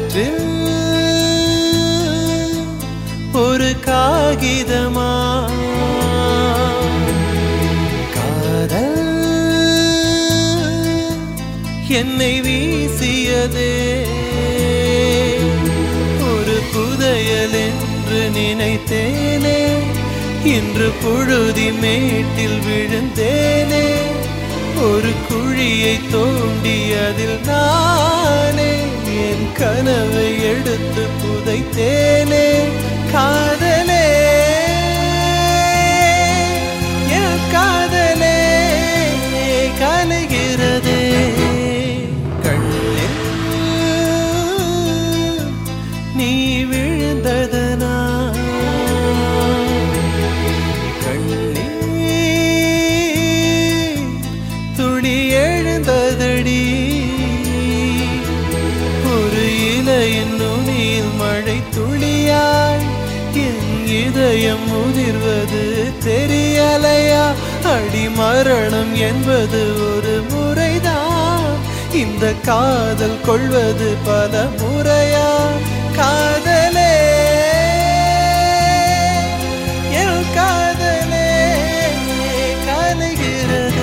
காற்றில் ஒரு காகிதமா காதல் என்னை வீசியதே ஒரு புதையல் என்று நினைத்தேனே இன்று புழுதி மேட்டில் விழுந்தேனே ஒரு குழியை தோண்டி அதில் நானே என் கனவை எடுத்து புதைத்தேனே காதலே என் காதலே கலைகிறதே கண்ணில் நீ விழுந்ததனா துளி எழுந்ததடி ஒரு இலையின் நுனியில் மழை துளியாய் என் இதயம் முதிர்வது தெரியலையா அடி மரணம் என்பது ஒரு முறைதான் இந்த காதல் கொள்வது பல முறையா காதலே என் காதலே கலைகிறதே